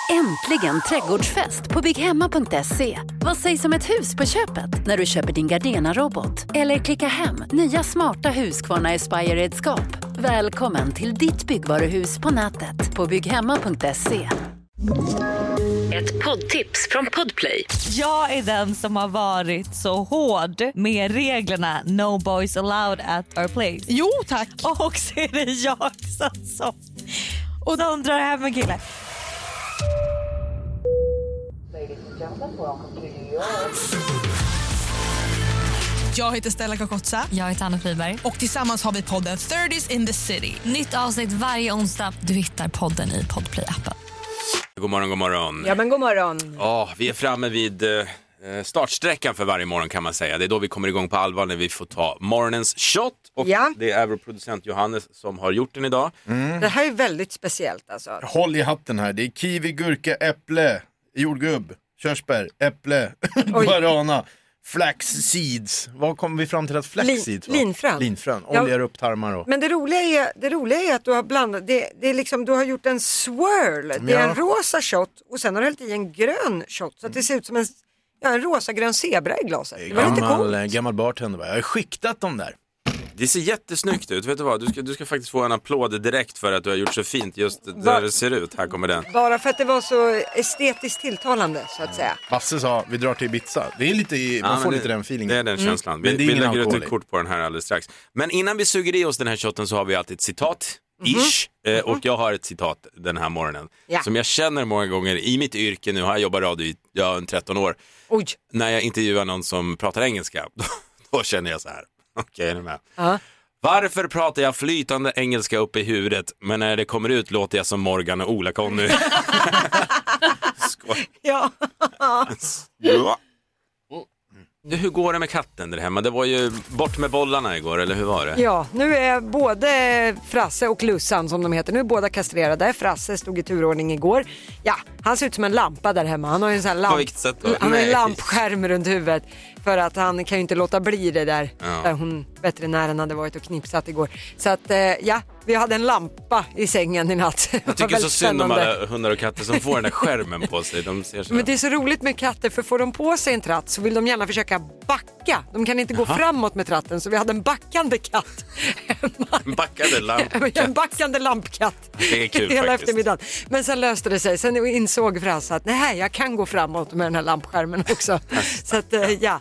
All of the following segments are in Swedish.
Äntligen trädgårdsfest på bygghemma.se. Vad sägs om ett hus på köpet när du köper din Gardena-robot? Eller klicka hem nya smarta Husqvarna Aspire-redskap. Välkommen till ditt byggvaruhus på nätet på bygghemma.se. Ett poddtips från Podplay. Jag är den som har varit så hård med reglerna No boys allowed at our place. Jo, tack. Och så är det jag som och de drar hem en kille. Jag heter Stella Kakotsa. Jag heter Anna Friberg. Och tillsammans har vi podden 30s in the City. Nytt avsnitt varje onsdag. Du hittar podden i Podplay-appen. God morgon, god morgon. Ja, men god morgon. Vi är framme vid startsträckan för varje morgon kan man säga. Det är då vi kommer igång på allvar när vi får ta morgonens shot. Och det är vår producent Johannes som har gjort den idag. Det här är väldigt speciellt alltså. Håll i hatten här. Det är kiwi, gurka, äpple, jordgubb, körsbär, äpple, guarana, flax seeds. Vad kommer vi fram till att flax seeds var? Linfrön. Oljar upp tarmar och... Men det roliga är att du har blandat, det är liksom, du har gjort en swirl. Det är en rosa shot och sen har du hällt i en grön shot. Så att det ser ut som en rosa-grön zebra i glaset. Det var lite coolt. Gammal bartender. Jag har skiktat dem där. Det ser jättesnyggt ut, vet du vad? Du ska faktiskt få en applåd direkt för att du har gjort så fint just där det ser ut. Här kommer den. Bara för att det var så estetiskt tilltalande, så att säga. Basse sa, vi drar till Ibiza. Det är lite, man får lite den feelingen. Det är den känslan. Men Vi lägger ut ett kort på den här alldeles strax. Men innan vi suger i oss den här shotten så har vi alltid ett citat. Och jag har ett citat den här morgonen som jag känner många gånger i mitt yrke. Nu har jag jobbat radio i 13 år. Oj. När jag intervjuar någon som pratar engelska, då känner jag så här. Okej, är ni med? Ja. Varför pratar jag flytande engelska upp i huvudet, men när det kommer ut låter jag som Morgan och Ola-Conny? Skål. Ja. Hur går det med katten där hemma? Det var ju bort med bollarna igår, eller hur var det? Ja, nu är både Frasse och Lussan som de heter, nu är båda kastrerade. Frasse stod i turordning igår. Ja, han ser ut som en lampa där hemma. Han har ju en sån här han har en lampskärm runt huvudet. För att han kan ju inte låta bli det där. Där hon, veterinären, hade varit och knipsat igår. Så att vi hade en lampa i sängen i natt. Jag tycker så synd om alla hundar och katter som får den där skärmen på sig. De ser så. Men det är så roligt med katter, för får de på sig en tratt så vill de gärna försöka backa. De kan inte gå framåt med tratten, så vi hade en backande katt. En backande lampkatt. Det är kul hela faktiskt. Eftermiddagen. Men sen löste det sig. Sen insåg Frasse att nej, jag kan gå framåt med den här lampskärmen också. Så att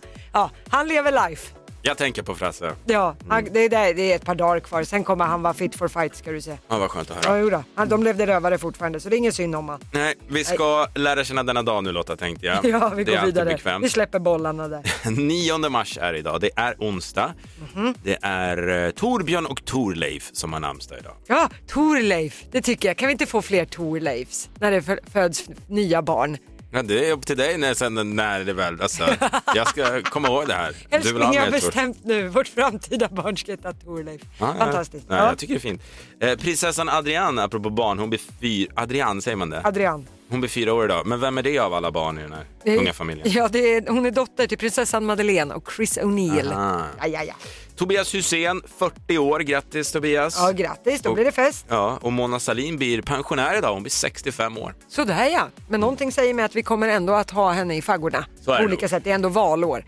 han lever life. Jag tänker på Frasse. Ja, det är ett par dagar kvar. Sen kommer han vara fit for fight, ska du se. Ja, vad skönt att höra. Ja, jodå. De levde rövare fortfarande, så det är ingen synd om han. Nej, vi ska lära känna denna dag nu, Lotta, tänkte jag. Ja, vi går vidare. Bekvämt. Vi släpper bollarna där. 9 mars är idag. Det är onsdag. Det är Torbjörn och Torleif som har namnsdag idag. Ja, Torleif. Det tycker jag. Kan vi inte få fler Torleifs när det föds nya barn? Ja, det är upp till dig när det väl. Alltså, jag ska komma ihåg det här. Älskling, jag har bestämt nu. Vårt framtida barn ska heta Torleif. Fantastiskt. Ja, jag tycker det är fint. Prinsessan Adrian, apropå barn, hon blir Adrian, säger man det? Adrian. Hon blir 4 år idag. Men vem är det av alla barn i den här unga familjen? Ja, hon är dotter till prinsessan Madeleine och Chris O'Neill. Ja. Tobias Hysén, 40 år. Grattis, Tobias. Ja, grattis. Då blir det fest. Ja, och Mona Sahlin blir pensionär idag. Hon blir 65 år. Sådär, ja. Men någonting säger mig att vi kommer ändå att ha henne i faggorna. På olika sätt. Det är ändå valår.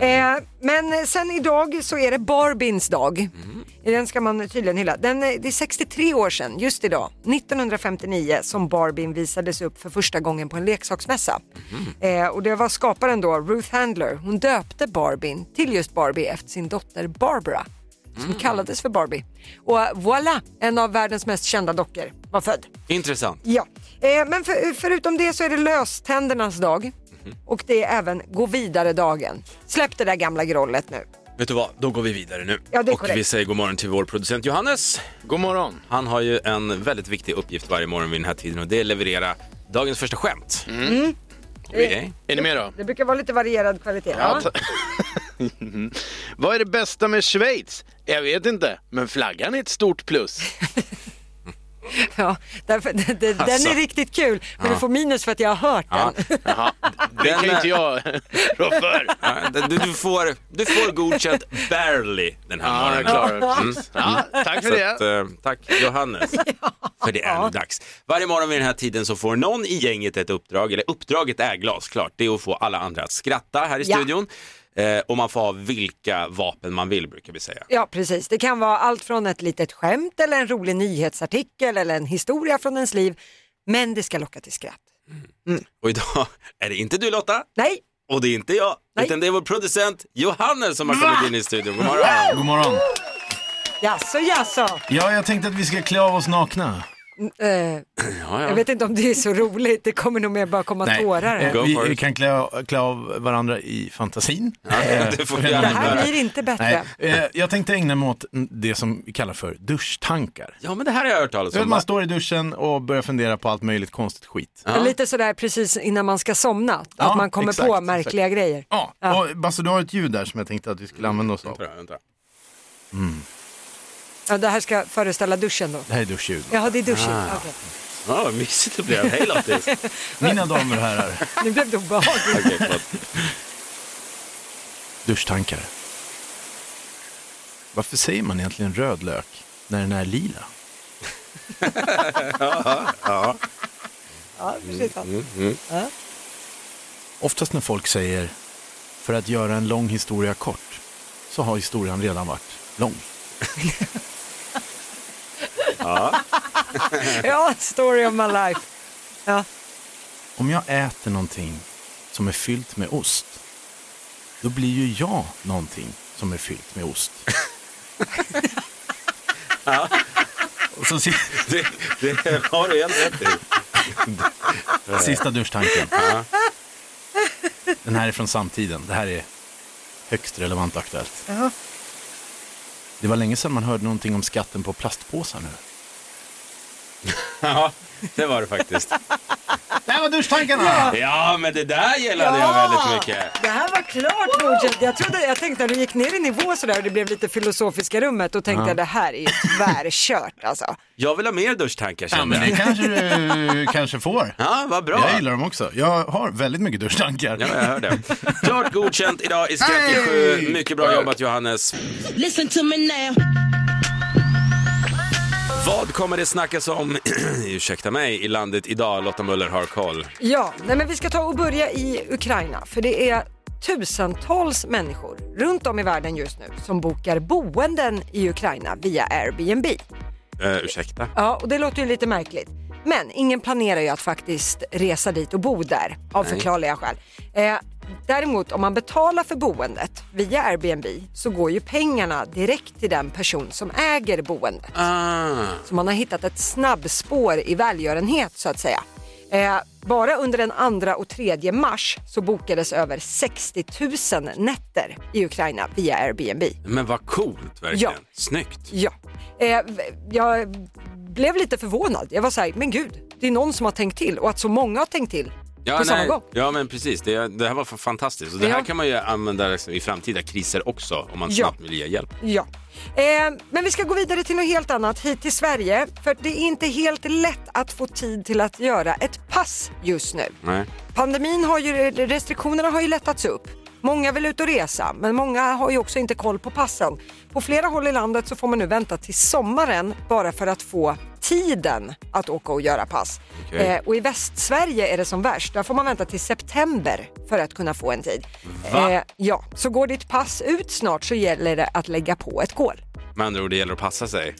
Men sen idag så är det Barbies dag. Den ska man tydligen hylla. Det är 63 år sedan, just idag, 1959, som Barbie visades upp för första gången på en leksaksmässa. Och det var skaparen då, Ruth Handler. Hon döpte Barbie till just Barbie efter sin dotter Barbara, som kallades för Barbie. Och voilà, en av världens mest kända dockor var född. Intressant. Ja, men förutom det så är det löständernas dag. Och det är även gå vidare-dagen. Släpp det där gamla grollet nu. Vet du vad, då går vi vidare nu. Ja, det är och korrekt. vi säger god morgon till vår producent Johannes. God morgon. Han har ju en väldigt viktig uppgift varje morgon vid den här tiden, och det är att leverera dagens första skämt. Okay. Är ni med då? Det brukar vara lite varierad kvalitet. Ja. Vad är det bästa med Schweiz? Jag vet inte, men flaggan är ett stort plus. Ja, därför, den är riktigt kul, men du får minus för att jag har hört den. Jaha, det kan inte jag rå för. Du får godkänt barely den här morgonen. Tack för det. Tack Johannes. För det är dags. Varje morgon vid den här tiden så får någon i gänget ett uppdrag, eller uppdraget är glasklart. Det är att få alla andra att skratta här i studion. Och man får ha vilka vapen man vill, brukar vi säga. Ja, precis. Det kan vara allt från ett litet skämt eller en rolig nyhetsartikel eller en historia från ens liv. Men det ska locka till skratt. Och idag är det inte du, Lotta. Nej. Och det är inte jag, utan det är vår producent Johannes som har kommit in i studion. God morgon. God morgon. Jaså. Ja, jag tänkte att vi ska klä av oss nakna. Jag vet inte om det är så roligt. Det kommer nog mer bara komma tårar. Vi kan klä av varandra i fantasin. Det här blir inte bättre. Jag tänkte ägna mig åt det som vi kallar för duschtankar. Ja, men det här har jag hört talas om. Man står i duschen och börjar fundera på allt möjligt konstigt skit. Lite sådär precis innan man ska somna. Att man kommer på märkliga grejer. Ja. Och Basse, du har ett ljud där som jag tänkte att vi skulle använda oss av. Vänta. Ja, det här ska föreställa duschen då. Det här är duschljud. Ja, det är duschen. Okay. Ja, mysigt det blev. Hej Lottis. Mina damer och herrar. Nu blev det obehagligt. Duschtankar. Varför säger man egentligen röd lök när den är lila? Ja, precis. Oftast när folk säger för att göra en lång historia kort så har historien redan varit lång. Ja, story of my life. Ja. Om jag äter någonting som är fyllt med ost, då blir ju jag någonting som är fyllt med ost. Och så det har du helt rätt i. Sista duschtanken. Den här är från samtiden. Det här är högst relevant och aktuellt. Det var länge sedan man hörde någonting om skatten på plastpåsar nu. Ja, det var det faktiskt. Det här var duschtankarna! Ja, men det där gillade jag väldigt mycket. Det här var klart godkänt. Jag tänkte när du gick ner i nivå sådär och det blev lite filosofiska rummet och tänkte jag det här är ju tvärkört alltså. Jag vill ha mer duschtankar. Ja, men det kanske du kanske får. Ja, vad bra. Jag gillar dem också. Jag har väldigt mycket duschtankar. Ja, jag hör det. Klart godkänt idag i Skratt i 7. Mycket bra jobbat, Johannes. Listen to me now. Vad kommer det snackas om, ursäkta mig, i landet idag? Lotta Möller har koll. Ja, men vi ska ta och börja i Ukraina. För det är tusentals människor runt om i världen just nu som bokar boenden i Ukraina via Airbnb. Ursäkta? Ja, och det låter ju lite märkligt. Men ingen planerar ju att faktiskt resa dit och bo där av förklarliga skäl. Däremot om man betalar för boendet via Airbnb så går ju pengarna direkt till den person som äger boendet. Så man har hittat ett snabbspår i välgörenhet så att säga. Bara under den 2 och 3 mars så bokades över 60 000 nätter i Ukraina via Airbnb. Men vad coolt verkligen. Ja. Snyggt. Ja. Jag blev lite förvånad. Jag var så här, men gud, det är någon som har tänkt till och att så många har tänkt till. Ja, men precis. Det här var fantastiskt. Och det här kan man ju använda i framtida kriser också om man snabbt vill ge hjälp. Ja. Men vi ska gå vidare till något helt annat hit till Sverige. För det är inte helt lätt att få tid till att göra ett pass just nu. Nej. Restriktionerna har ju lättats upp. Många vill ut och resa, men många har ju också inte koll på passen. På flera håll i landet så får man nu vänta till sommaren bara för att få tiden att åka och göra pass. Okay. Och i Västsverige är det som värst. Där får man vänta till september för att kunna få en tid. Ja, så går ditt pass ut snart så gäller det att lägga på ett kol. Med andra ord, det gäller att passa sig.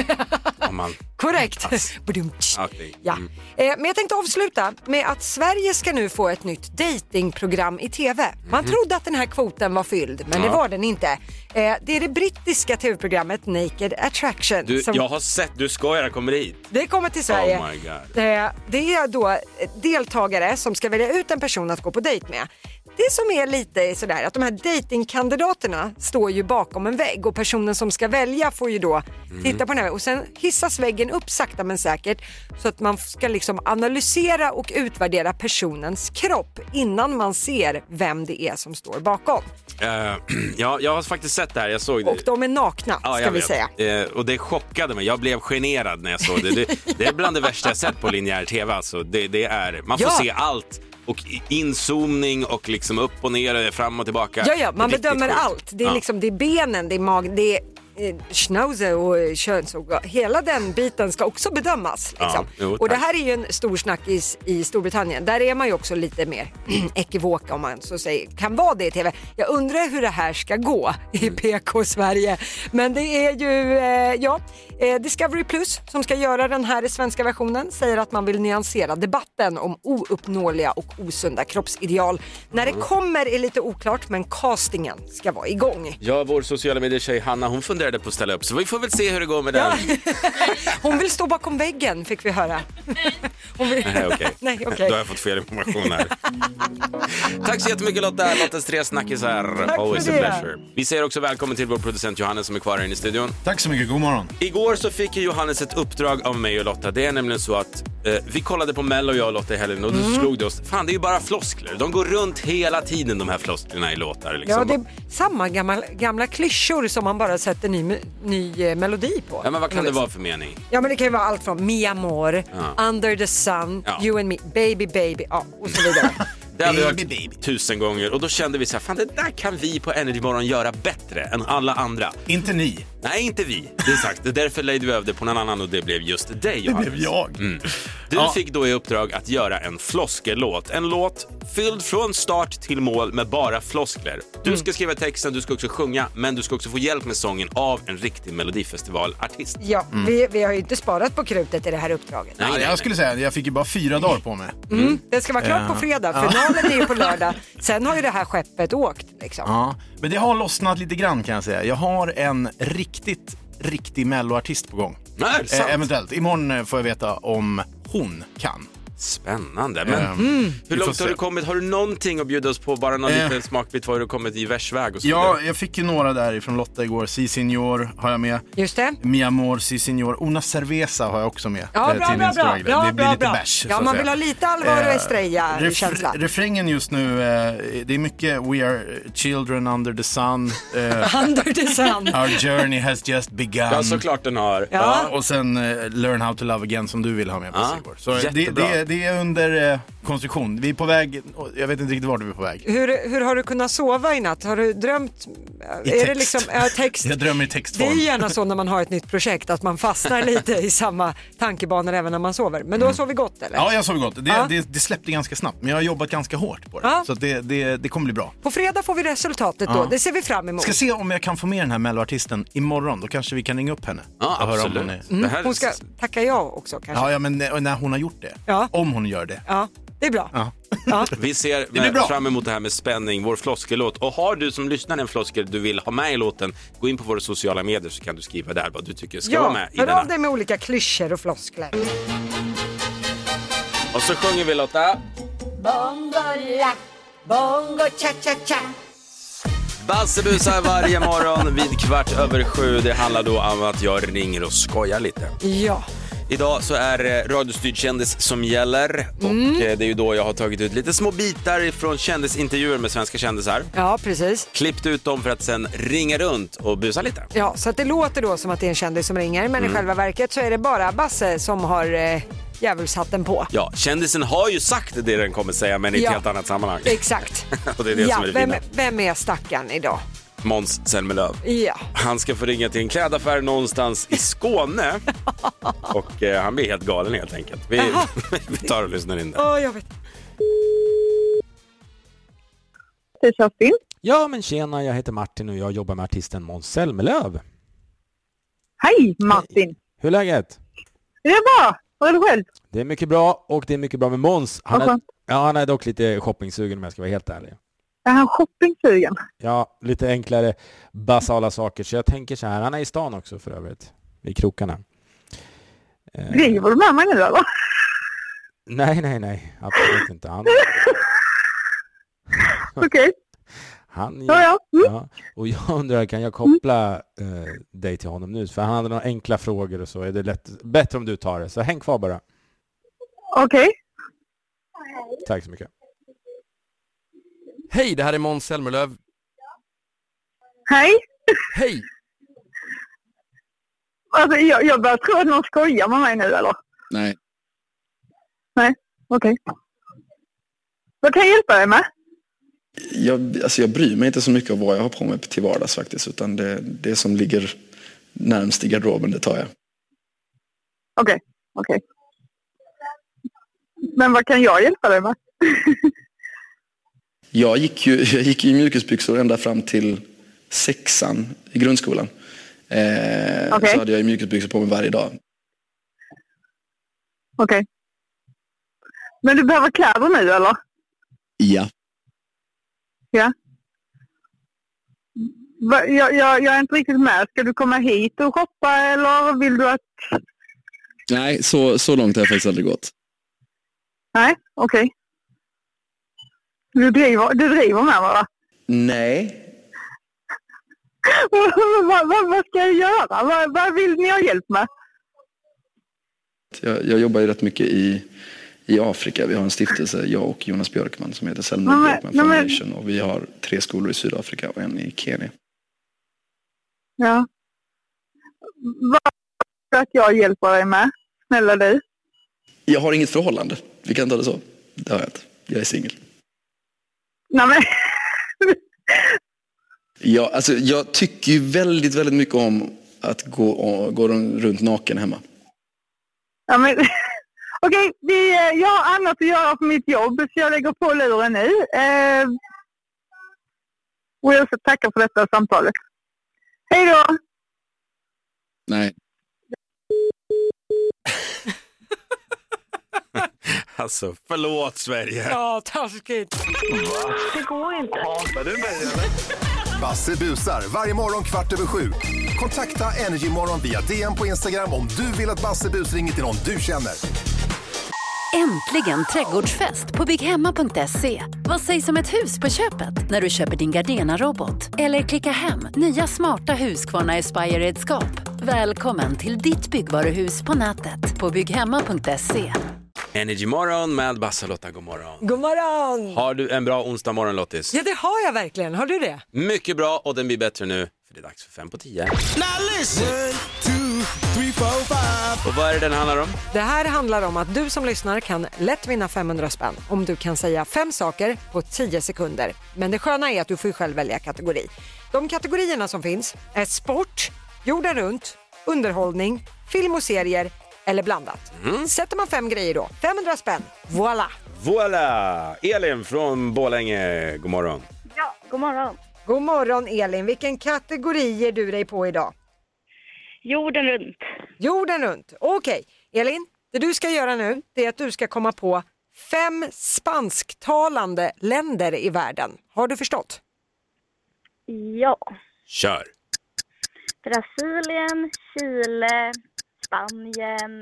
Korrekt. Okay. Ja. Men jag tänkte avsluta med att Sverige ska nu få ett nytt datingprogram i tv. Man trodde att den här kvoten var fylld, men det var den inte. Det är det brittiska tv-programmet Naked Attraction. Jag har sett, du skojar, kommer hit. Det kommer till Sverige. Oh my God. Det är då deltagare som ska välja ut en person att gå på dejt med. Det som är lite sådär att de här datingkandidaterna står ju bakom en vägg och personen som ska välja får ju då titta på den här och sen hissas väggen upp sakta men säkert så att man ska liksom analysera och utvärdera personens kropp innan man ser vem det är som står bakom. Ja, jag har faktiskt sett det här, jag såg det. Och de är nakna, ska vi säga. Och det chockade mig, jag blev generad när jag såg det. Det är bland det värsta jag sett på linjär tv. Alltså. Det är, man får se allt. Och inzoomning och liksom upp och ner, fram och tillbaka. Ja, man bedömer allt. Det är liksom, det är benen, det är magen, det är schnauze och könsord. Hela den biten ska också bedömas. Liksom. Och det här är ju en stor snackis i Storbritannien. Där är man ju också lite mer ekivoka, om man så säger. Kan vara det i tv. Jag undrar hur det här ska gå i PK-Sverige. Men det är ju Discovery Plus som ska göra den här svenska versionen. Säger att man vill nyansera debatten om ouppnåeliga och osunda kroppsideal. När det kommer är lite oklart, men castingen ska vara igång. Ja, vår sociala medier-tjej Hanna, hon funderade på att ställa upp, så vi får väl se hur det går med den. Hon vill stå bakom väggen, fick vi höra. Nej, okej. Då har jag fått fel information här. Tack så jättemycket Lottas 3 snackisar. Always a pleasure. Vi säger också välkommen till vår producent Johannes som är kvar här inne i studion. Tack så mycket, god morgon. Igår så fick Johannes ett uppdrag av mig och Lotta. Det är nämligen så att vi kollade på Mello, jag och Lotta i helgen, och då slog det oss. Fan, det är ju bara floskler. De går runt hela tiden, de här flosklerna i låtar. Liksom. Ja, det är samma gamla klyschor som man bara sätter ny melodi på. Ja, men vad kan det vara för mening? Ja, men det kan ju vara allt från Mi Amor, Under the Sun, You and Me, Baby, och så vidare. Det har vi hört 1000 gånger. Och då kände vi så här, fan, det där kan vi på Energy Morgon göra bättre än alla andra. Inte ni. Nej, inte vi. Det är sagt. Därför lejde vi över det på någon annan och det blev just dig, Johannes. Det blev jag. Du fick då i uppdrag att göra en floskellåt. En låt fylld från start till mål med bara floskler. Du ska skriva texten, du ska också sjunga, men du ska också få hjälp med sången av en riktig melodifestivalartist. Ja, vi har ju inte sparat på krutet i det här uppdraget. Nej. Jag skulle säga, jag fick ju bara 4 dagar på mig. Det ska vara klart på fredag, finalen är ju på lördag. Sen har ju det här skeppet åkt liksom. Ja, men det har lossnat lite grann, kan jag säga. Jag har en riktig melloartist på gång. Nej, eventuellt. Imorgon får jag veta om hon kan. Spännande. Men hur långt har du kommit? Har du någonting att bjuda oss på? Bara någon liten smakbit. Vad har du kommit i versväg och så? Ja, jag fick ju några där från Lotta igår. Si Signor har jag med. Just det. Mi Amor, Si Signor. Una Cerveza har jag också med. Ja, bra. Det blir lite bärs. Ja, man vill ha lite allvar och Estrella-känsla. Refrängen just nu, det är mycket We are children under the sun. Under the sun. Our journey has just begun. Ja, såklart den har. Ja, och sen Learn how to love again som du vill ha med på Sigurd. Så det är under konstruktion. Vi är på väg, jag vet inte riktigt vart vi är på väg. Hur har du kunnat sova i natt? Har du drömt? I text. Det liksom, text? Jag drömmer i textform. Det är gärna så när man har ett nytt projekt att man fastnar lite i samma tankebanor även när man sover. Men då sover vi gott, eller? Ja, jag sover gott. Det släppte ganska snabbt, men jag har jobbat ganska hårt på det. Så att det kommer bli bra. På fredag får vi resultatet då. Det ser vi fram emot. Ska se om jag kan få med den här melloartisten imorgon. Då kanske vi kan ringa upp henne. Ja, absolut. Hon ska tacka jag också kanske. Ja, men när hon har gjort det. Ja. Om hon gör det. Ja, det är bra. Ja. Vi ser fram emot det här med spänning, vår floskellåt. Och har du som lyssnar en floskel du vill ha med i låten, gå in på våra sociala medier så kan du skriva där vad du tycker ska vara med i denna. Ja, hör av dig med olika klyschor och floskler. Och så sjunger vi, Lotta. Bongo la, bongo cha cha cha. Bassebusar varje morgon vid 6:15. Det handlar då om att jag ringer och skojar lite. Ja. Idag så är det radiostyrd kändis som gäller. Och det är ju då jag har tagit ut lite små bitar från kändisintervjuer med svenska kändisar. Ja, precis. Klippt ut dem för att sen ringa runt och busa lite. Ja, så att det låter då som att det är en kändis som ringer. Men i själva verket så är det bara Basse som har djävulshatten på. Ja, kändisen har ju sagt det den kommer säga, men i ett helt annat sammanhang. Exakt. Och det är det som är det fina. Vem är stackaren idag? Måns Zelmerlöw. Ja. Han ska få ringa till en klädaffär någonstans i Skåne. Och han blir helt galen helt enkelt. Vi tar och lyssnar in där. Jag vet. Kerstin. Ja, men tjena, jag heter Martin och jag jobbar med artisten Måns Zelmerlöw. Hej Martin. Hej. Hur är läget? Det är bra. Vad är det själv? Det är mycket bra och det är mycket bra med Måns. Han är dock lite shoppingsugen om jag ska vara helt ärlig. Är han shoppingsugen? Ja, lite enklare basala saker. Så jag tänker så här, han är i stan också för övrigt. I krokarna. Ringer du med mig nu eller? Nej. Absolut inte. Okej. Ja. Och jag undrar, kan jag koppla dig till honom nu? För han hade några enkla frågor och så. Är det bättre om du tar det? Så häng kvar bara. Okej. Tack så mycket. Hej, det här är Måns Zelmerlöw. Hej. Hej. Alltså, jag börjar tro att någon skojar med mig nu, eller? Nej. Nej, okej. Vad kan jag hjälpa dig med? Jag bryr mig inte så mycket om vad jag har på mig till vardags faktiskt. Utan det som ligger närmst i garderoben, det tar jag. Okej. Men vad kan jag hjälpa dig med? Jag gick i mjukisbyxor ända fram till 6:an i grundskolan. Så hade jag mjukisbyxor på mig varje dag. Okej. Men du behöver kläder nu, eller? Ja. Ja. Jag är inte riktigt med. Ska du komma hit och shoppa, eller vill du att... Nej, så långt har jag faktiskt aldrig gått. Nej, okej. Du driver med, va? Nej. Vad ska jag göra? Vad vill ni ha hjälp med? Jag jobbar ju rätt mycket i Afrika. Vi har en stiftelse, jag och Jonas Björkman, som heter Selma Björkman Foundation. Och vi har 3 skolor i Sydafrika och en i Kenya. Ja. Vad ska att jag hjälper dig med? Snälla du. Jag har inget förhållande. Vi kan ta det så. Det har jag inte. Jag är singel. Nej, men... Jag tycker ju väldigt, väldigt mycket om att gå runt naken hemma. Ja, men... Okej, jag har annat att göra på mitt jobb, så jag lägger på luren nu. Och jag ska tacka för detta samtalet. Hej då! Nej. Alltså, förlåt Sverige. Ja, taskigt. Det går inte. Basse busar varje morgon 6:15. Kontakta Energy Morgon via DM på Instagram om du vill att Basse bus ringer till någon du känner. Äntligen trädgårdsfest på bygghemma.se. Vad sägs om ett hus på köpet när du köper din Gardena-robot? Eller klicka hem nya smarta Husqvarna Aspire-redskap. Välkommen till ditt byggvaruhus på nätet på bygghemma.se. Energy Morgon med Basse Lotta, god morgon. God morgon! Har du en bra onsdag morgon, Lottis? Ja, det har jag verkligen. Har du det? Mycket bra, och den blir bättre nu, för det är dags för 5 på 10. Och vad är det den handlar om? Det här handlar om att du som lyssnar kan lätt vinna 500 spänn om du kan säga 5 saker på 10 sekunder. Men det sköna är att du får själv välja kategori. De kategorierna som finns är sport, jorden runt, underhållning, film och serier eller blandat. Sätter man 5 grejer då, 500 spänn, voilà! Voilà! Elin från Borlänge, god morgon. Ja, god morgon. God morgon Elin, vilken kategori ger du dig på idag? Jorden runt. Jorden runt, okej. Elin, det du ska göra nu är att du ska komma på 5 spansktalande länder i världen. Har du förstått? Ja. Kör! Brasilien, Chile, Spanien.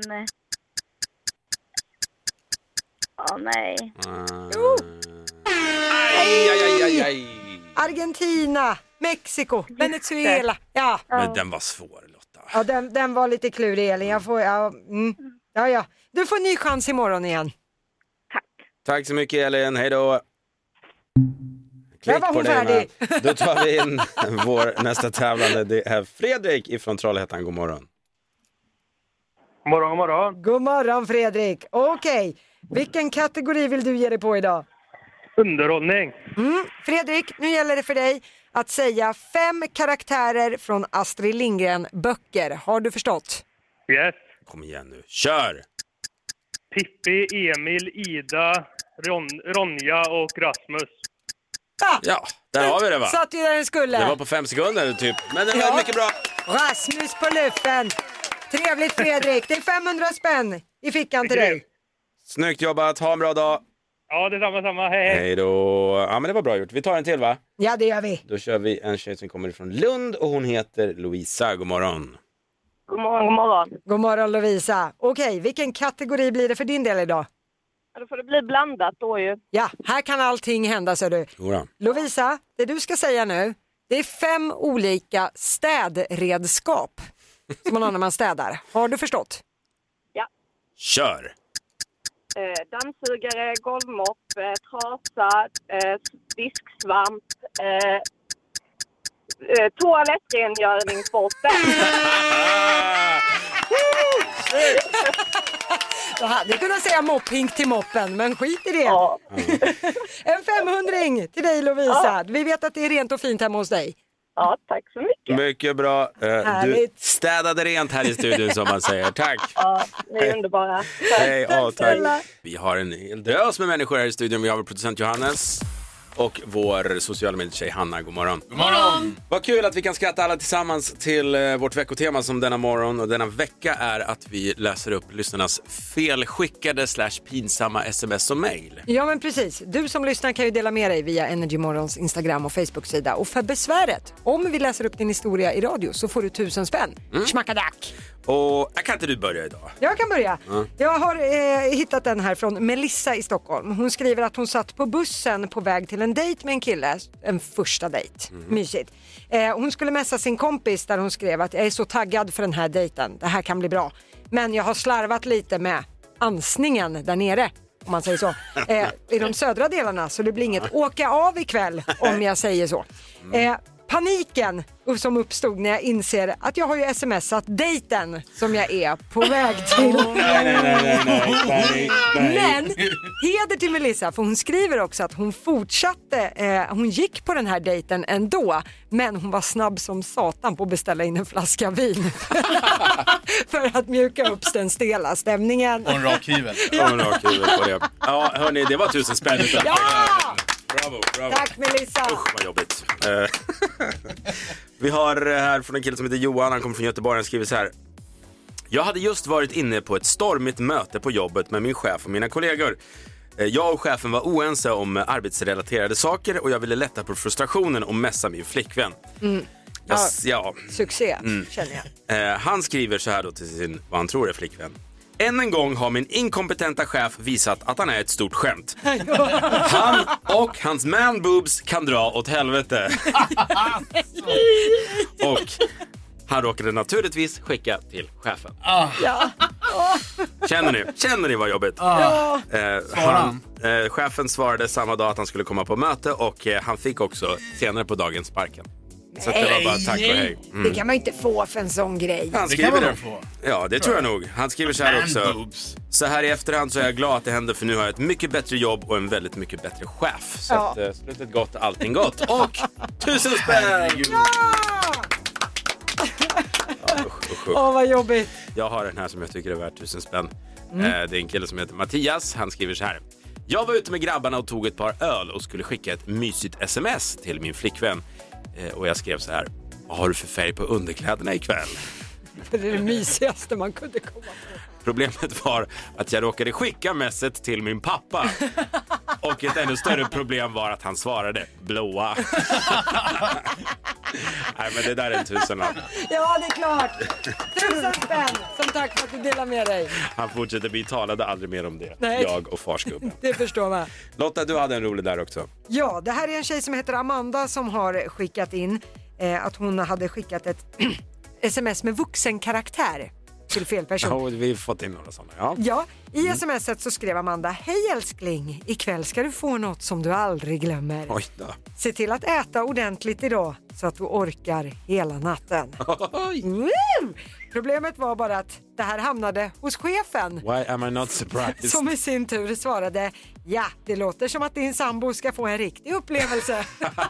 Nej. Aj. Argentina, Mexiko, Venezuela. Ja. Men den var svår, Lotta. Ja, den var lite klurig, Elin. Ja. Du får en ny chans imorgon igen. Tack så mycket, Elin. Hej då. Där var hon färdig. Då tar vi in vår nästa tävlande. Det är Fredrik ifrån Trollhättan. God morgon. God morgon. God morgon, Fredrik. Okej. Vilken kategori vill du ge dig på idag? Underhållning. Fredrik, nu gäller det för dig att säga 5 karaktärer från Astrid Lindgren-böcker. Har du förstått? Yes. Kom igen nu. Kör! Pippi, Emil, Ida, Ronja och Rasmus. Ja, där har vi det, va? Satt ju där den skulle. Det var på 5 sekunder typ. Men det var mycket bra. Rasmus på luffen. Trevligt, Fredrik. Det är 500 spänn i fickan till dig. Snyggt jobbat. Ha en bra dag. Ja, det är samma. Hej. Hej då. Ja, men det var bra gjort. Vi tar en till, va? Ja, det gör vi. Då kör vi en tjej som kommer från Lund och hon heter Lovisa. God morgon. God morgon. God morgon, Lovisa. Okej, vilken kategori blir det för din del idag? Ja, då får det bli blandat då ju. Ja, här kan allting hända, så du. Jodå. Lovisa, det du ska säga nu, det är 5 olika städredskap som man har när man städar. Har du förstått? Ja. Kör! Dammsugare, golvmopp, trasa, disksvamp, Toalettrengöringssporten. Jag hade kunnat säga mopphink till moppen, men skit i det. Ja. En 500-ring till dig, Lovisa. Ja. Vi vet att det är rent och fint hemma hos dig. Ja, tack så mycket. Mycket bra. Du städade rent här i studion som man säger. Tack. Ja, ni är underbara. Hej, tack. Vi har en drös med människor här i studion. Vi har vår producent Johannes och vår sociala medietjej Hanna. God morgon. God morgon. Vad kul att vi kan skratta alla tillsammans till vårt veckotema som denna morgon och denna vecka är att vi läser upp lyssnarnas felskickade / pinsamma sms och mejl. Ja, men precis. Du som lyssnar kan ju dela med dig via Energy Morgons Instagram och Facebook-sida. Och för besväret, om vi läser upp din historia i radio så får du 1000 spänn. Schmackadack. Och kan inte du börja idag? Jag kan börja. Jag har hittat den här från Melissa i Stockholm. Hon skriver att hon satt på bussen på väg till en dejt med en kille. En första dejt. Mysigt. Hon skulle messa sin kompis där hon skrev att jag är så taggad för den här dejten. Det här kan bli bra. Men jag har slarvat lite med ansningen där nere. Om man säger så. I de södra delarna så det blir inget åka av ikväll om jag säger så. Paniken som uppstod när jag inser att jag har ju smsat dejten som jag är på väg till. Nej. Men heder till Melissa, för hon skriver också att hon fortsatte, hon gick på den här dejten ändå, men hon var snabb som satan på att beställa in en flaska vin för att mjuka upp den stela stämningen. Och en rak hyvel. På det. Ja, hörni, det var 1000 spänn. Ja! Bravo. Tack Melissa. Usch, vad jobbigt. Vi har här från en kille som heter Johan, han kommer från Göteborg, han skriver så här. Jag hade just varit inne på ett stormigt möte på jobbet med min chef och mina kollegor. Jag och chefen var oense om arbetsrelaterade saker och jag ville lätta på frustrationen och mässa min flickvän. Succé, känner jag. Han skriver så här då till sin, vad han tror är flickvän. Än en gång har min inkompetenta chef visat att han är ett stort skämt. Han och hans man boobs kan dra åt helvete. Och han råkade naturligtvis skicka till chefen. Känner ni vad jobbigt? Chefen svarade samma dag att han skulle komma på möte och han fick också senare på dagen sparken. Så det var bara tack och hej. Det kan man inte få för en sån grej. Han skriver det. Ja, det tror jag nog. Han skriver så här också. Så här i efterhand så är jag glad att det hände för nu har jag ett mycket bättre jobb och en väldigt mycket bättre chef. Så att slutet gott, allting gott. Och 1000 spänn! Vad jobbigt. Jag har den här som jag tycker är värd 1000 spänn. Det är en kille som heter Mattias. Han skriver så här. Jag var ute med grabbarna och tog ett par öl och skulle skicka ett mysigt sms till min flickvän. Och jag skrev så här. Vad har du för färg på underkläderna ikväll? Det är det mysigaste man kunde komma på. Problemet var att jag råkade skicka messet till min pappa. Och ett ännu större problem var att han svarade blåa. Nej, men det där är en 1000-lapp. Ja, det är klart. 1000 spänn. Som tack för att du delar med dig. Han fortsätter, vi talade aldrig mer om det. Nej. Jag och farsgubben. Det förstår man. Lotta, du hade en rolig där också. Ja, det här är en tjej som heter Amanda som har skickat in att hon hade skickat ett sms med vuxenkaraktär till fel person. Ja, vi har fått in några sådana. Ja, i smset så skrev Amanda: hej älskling, ikväll ska du få något som du aldrig glömmer. Oj då. Se till att äta ordentligt idag så att du orkar hela natten. Problemet var bara att det här hamnade hos chefen. Why am I not surprised? Som i sin tur svarade: ja, det låter som att din sambo ska få en riktig upplevelse.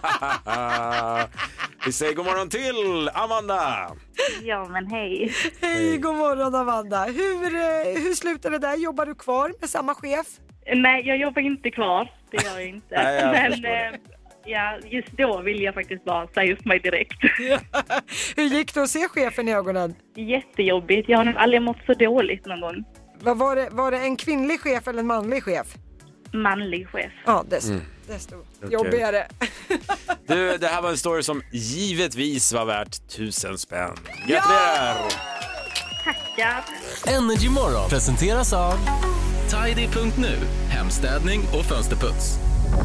Vi säger god morgon till Amanda. Ja, men hej. Hej, god morgon Amanda. Hur slutar det där? Jobbar du kvar med samma chef? Nej, jag jobbar inte kvar. Det gör jag inte. Nej, ja, just då vill jag faktiskt bara säga upp mig direkt. Hur gick det att se chefen i ögonen? Jättejobbigt. Jag har nog aldrig mått så dåligt någon gång. Var det en kvinnlig chef eller en manlig chef? Manlig chef. Ja, desto jobbigare. Du, det här var en story som givetvis var värt 1000 spänn. Gratulerar! Tackar! Energy Morgon presenteras av Tidy.nu, hemstädning och fönsterputs.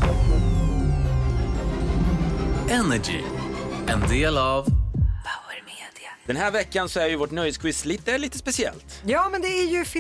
Energy, en del av Den här veckan så är ju vårt nöjesquiz lite speciellt. Ja, men det är ju final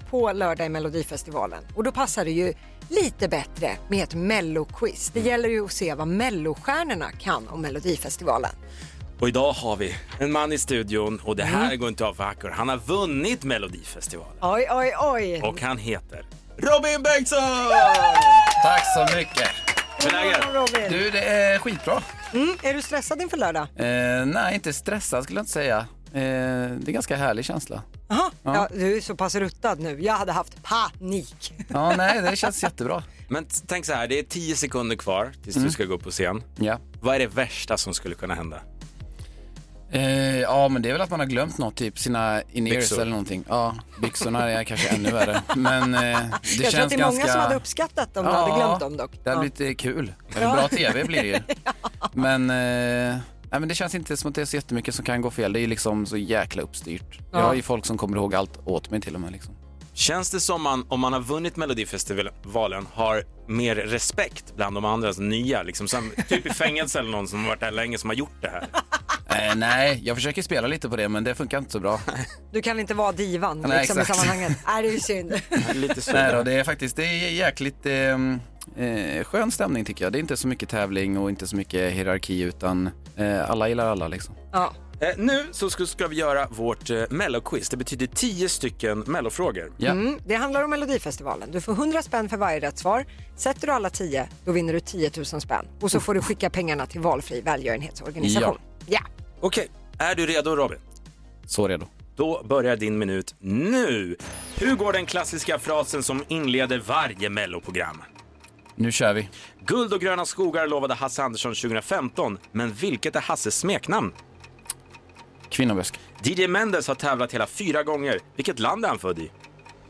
på lördag i Melodifestivalen. Och då passar det ju lite bättre med ett melloquiz. Det gäller ju att se vad mellostjärnorna kan om Melodifestivalen. Och idag har vi en man i studion och det här går inte av för hackor. Han har vunnit Melodifestivalen. Oj, oj, oj. Och han heter Robin Bengtsson! Tack så mycket. Hur är läget? Robin. Du, det är skitbra. Är du stressad inför lördag? Nej, inte stressad skulle jag inte säga. Det är ganska härlig känsla. Aha. Ja, du är så pass ruttad nu. Jag hade haft panik. Ja, nej, det känns jättebra. Men tänk så här, det är 10 sekunder kvar tills du ska gå upp på scen. Ja. Vad är det värsta som skulle kunna hända? Ja, men det är väl att man har glömt något, typ sina in-ears eller någonting. Ja, byxorna är kanske ännu värre. Men det jag känns tror att det är många ganska... som hade uppskattat om du hade glömt dem dock. Det hade blivit kul. Bra tv blir det ju. Men, nej, men det känns inte som att det är så jättemycket som kan gå fel. Det är liksom så jäkla uppstyrt. Jag har ju folk som kommer ihåg allt åt mig till och med liksom. Känns det som om man har vunnit Melodifestivalen har mer respekt bland de andra nya, liksom som typ i fängelse eller någon som har varit där länge som har gjort det här? Nej, jag försöker spela lite på det, men det funkar inte så bra. Du kan inte vara divan nej, liksom, i sammanhanget. Nej, det är ju synd. Lite så. Nej då, det är jäkligt skön stämning tycker jag. Det är inte så mycket tävling och inte så mycket hierarki, utan alla gillar alla liksom. Ja. Nu så ska vi göra vårt melloquiz. Det betyder 10 stycken mellofrågor. Ja. Det handlar om Melodifestivalen. Du får 100 spänn för varje rätt svar. Sätter du alla 10, då vinner du 10 000 spänn. Och så får du skicka pengarna till valfri välgörenhetsorganisation. Ja. Okej, är du redo Robin? Så redo. Då börjar din minut nu. Hur går den klassiska frasen som inleder varje melloprogram? Nu kör vi. Guld och gröna skogar lovade Hasse Andersson 2015. Men vilket är Hasses smeknamn? Kvinnobösk. DJ Mendes har tävlat hela 4 gånger. Vilket land är han född i?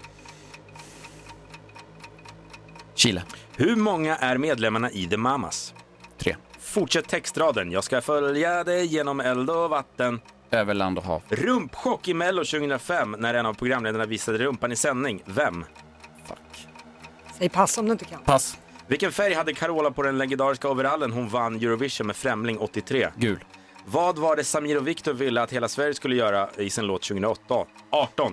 Chile. Hur många är medlemmarna i The Mamas? 3. Fortsätt textraden. Jag ska följa dig genom eld och vatten. Över land och hav. Rumpchock i Mello 2005 när en av programledarna visade rumpan i sändning. Vem? Fuck. Säg pass om du inte kan. Pass. Vilken färg hade Carola på den legendariska overallen hon vann Eurovision med Främling 83? Gul. Vad var det Samir och Viktor ville att hela Sverige skulle göra i sin låt 2008? 18.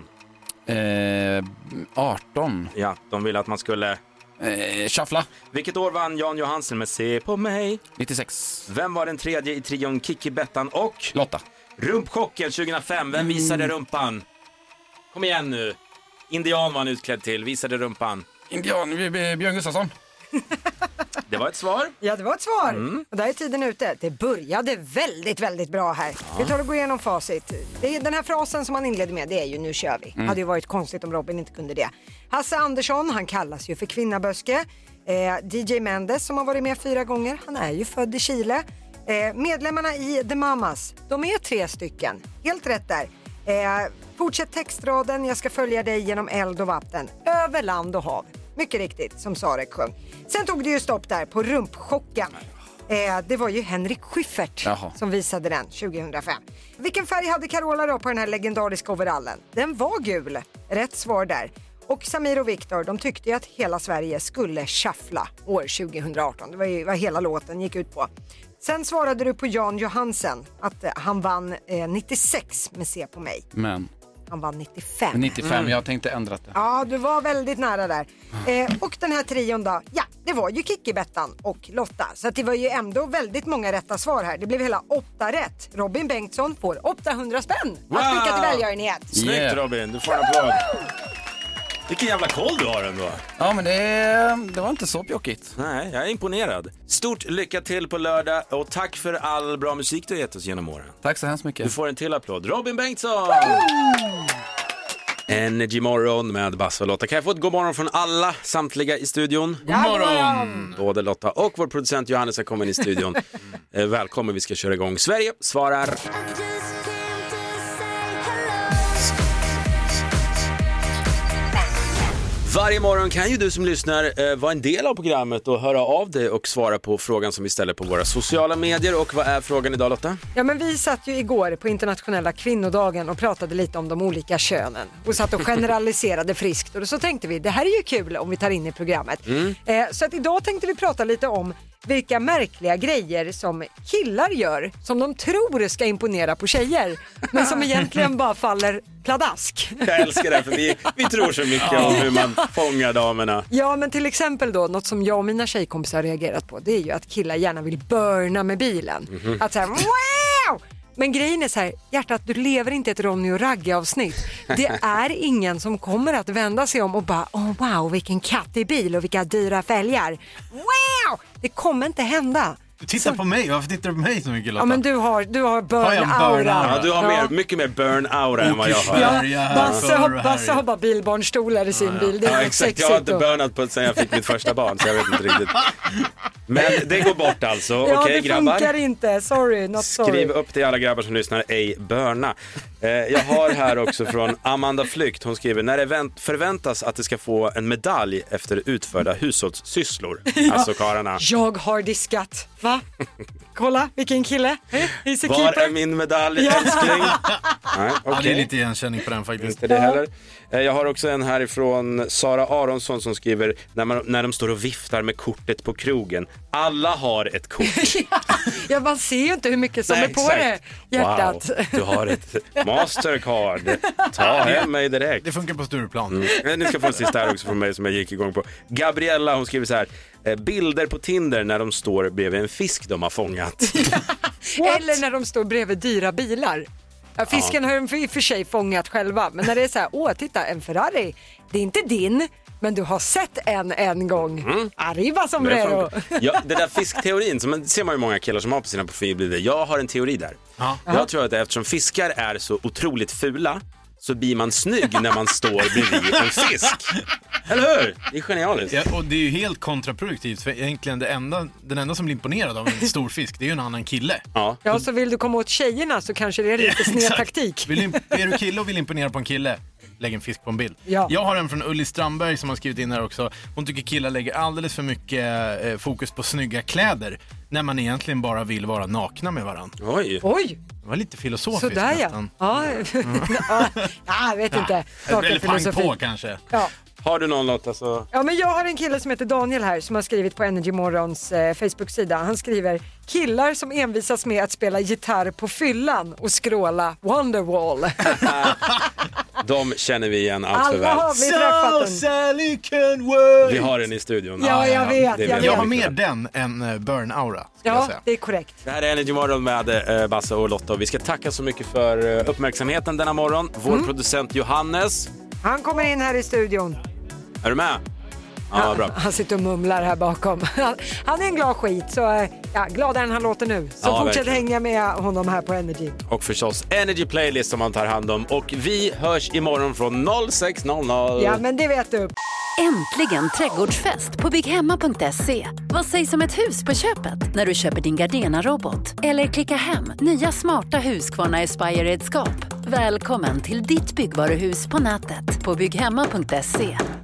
18. Ja, de ville att man skulle... Shuffla. Vilket år vann Jan Johansen med Se på mig? 96. Vem var den tredje i trion Kiki, Bettan och... Lotta. Rumpchocken 2005. Vem visade rumpan? Kom igen nu. Indian var han utklädd till. Visade rumpan. Indian, Björn Gustafsson. Det var ett svar. Ja, det var ett svar. Och där är tiden ute. Det började väldigt, väldigt bra här. Vi tar och går igenom facit. Den här frasen som man inledde med, det är ju nu kör vi. Hade ju varit konstigt om Robin inte kunde det. Hasse Andersson, han kallas ju för kvinnaböske. DJ Mendes som har varit med 4 gånger, han är ju född i Chile. Medlemmarna i The Mamas, de är 3 stycken. Helt rätt där. Fortsätt textraden, jag ska följa dig genom eld och vatten. Över land och hav. Mycket riktigt, som Sarek sjöng. Sen tog det ju stopp där på rumpchocken. Det var ju Henrik Schyffert som visade den 2005. Vilken färg hade Carola då på den här legendariska overallen? Den var gul. Rätt svar där. Och Samir och Viktor, de tyckte ju att hela Sverige skulle shuffla år 2018. Det var ju vad hela låten gick ut på. Sen svarade du på Jan Johansen att han vann 96 med Se på mig. Men han vann 95. 95, jag tänkte ändra det. Ja, du var väldigt nära där. Och den här trion då, ja, det var ju Kiki, Bettan och Lotta. Så att det var ju ändå väldigt många rätta svar här. Det blev hela 8 rätt. Robin Bengtsson får 800 spänn. Wow! Att skicka till välgörenhet. Snyggt Robin, du får en applåd. Vilken jävla koll du har ändå. Ja, men det var inte så pjockigt. Nej, jag är imponerad. Stort lycka till på lördag och tack för all bra musik du har gett oss genom åren. Tack så hemskt mycket. Du får en till applåd. Robin Bengtsson! Energy morgon med Basse och Lotta. Kan jag få ett god morgon från samtliga i studion? God morgon! Både Lotta och vår producent Johannes har kommit in i studion. Välkommen, vi ska köra igång. Sverige svarar... Varje morgon kan ju du som lyssnar vara en del av programmet och höra av dig och svara på frågan som vi ställer på våra sociala medier. Och vad är frågan idag, Lotta? Ja, men vi satt ju igår på internationella kvinnodagen och pratade lite om de olika könen och satt och generaliserade friskt. Och så tänkte vi, det här är ju kul om vi tar in i programmet. Så att idag tänkte vi prata lite om vilka märkliga grejer som killar gör som de tror ska imponera på tjejer men som egentligen bara faller pladask. Jag älskar det, för vi tror så mycket om hur man fångar damerna. Ja, men till exempel då, något som jag och mina tjejkompisar har reagerat på, det är ju att killar gärna vill burna med bilen. Att så här, wow! Men grejen är så här, hjärtat, du lever inte ett Ronny och Ragge-avsnitt. Det är ingen som kommer att vända sig om och bara, wow, vilken kattig bil och vilka dyra fälgar. Wow! Det kommer inte hända. Du tittar på mig, varför tittar du på mig så mycket, Lotta? Ja, men du har burn-aura. Ja, du har mycket mer burn-aura än vad jag har. Basse har bara bilbarnstolar i sin bil. Det är exakt, jag har inte burnat på sen jag fick mitt första barn, så jag vet inte riktigt. Men det går bort alltså. Ja, okej, det grabbar. Funkar inte. Sorry, not sorry. Skriv upp till alla grabbar som lyssnar, ej burna. Jag har här också från Amanda Flykt. Hon skriver, när det förväntas att det ska få en medalj efter utförda hushållssysslor. Alltså karlarna. Jag har diskat. Va? Kolla, vilken kille. Var är min medalj, älskling? Nej, okay. Det är lite igenkänning på den faktiskt. Inte det heller. Jag har också en härifrån Sara Aronsson som skriver, när de står och viftar med kortet på krogen. Alla har ett kort. Ja, man ser ju inte hur mycket som är på det, hjärtat. Wow, du har ett Mastercard. Ta hem mig direkt. Det funkar på Stureplan. Ni ska få en sista här också från mig som jag gick igång på. Gabriella, hon skriver så här, bilder på Tinder när de står bredvid en fisk de har fångat. Eller när de står bredvid dyra bilar. Ja, fisken har de för sig fångat själva. Men när det är så här, titta, en Ferrari. Det är inte din, men du har sett en gång. Arriba sombrero. Ja, det där fiskteorin, som ser man ju många killar som har på sina profilbilder. Jag har en teori där. Jag tror att eftersom fiskar är så otroligt fula, så blir man snygg när man står bredvid en fisk. Eller hur? Det är genialiskt. Ja, och det är ju helt kontraproduktivt, för egentligen den enda som blir imponerad av en stor fisk, det är ju en annan kille. Ja, så vill du komma åt tjejerna så kanske det är lite sned taktik. Är du kille och vill imponera på en kille, lägg en fisk på en bild. Ja. Jag har en från Ulli Strandberg som har skrivit in här också. Hon tycker killar lägger alldeles för mycket fokus på snygga kläder när man egentligen bara vill vara nakna med varandra. Oj. Det var lite filosofiskt. Sådär nästan. Jag vet inte. Eller pang på kanske. Ja. Har du någon Lotta så... Ja, men jag har en kille som heter Daniel här som har skrivit på Energy Morgons Facebook-sida. Han skriver, killar som envisas med att spela gitarr på fyllan och skråla Wonderwall. De känner vi igen allt för väl. Alla har vi träffat So Sally can work. Vi har den i studion. Ja, jag vet. Jag har mer den än burn-aura. Ja, det är korrekt. Det här är Energy Morgon med Basse och Lotta. Och vi ska tacka så mycket för uppmärksamheten denna morgon. Vår producent Johannes. Han kommer in här i studion. Är du med? Ja, bra. Han sitter och mumlar här bakom. Han är en glad skit, så gladare än han låter nu. Så fortsätt verkligen hänga med honom här på Energy. Och förstås Energy Playlist som man tar hand om. Och vi hörs imorgon från 06:00. Ja, men det vet du. Äntligen trädgårdsfest på bygghemma.se. Vad sägs om ett hus på köpet när du köper din Gardena-robot? Eller klicka hem nya smarta Husqvarna Aspire-redskap. Välkommen till ditt byggvaruhus på nätet på bygghemma.se.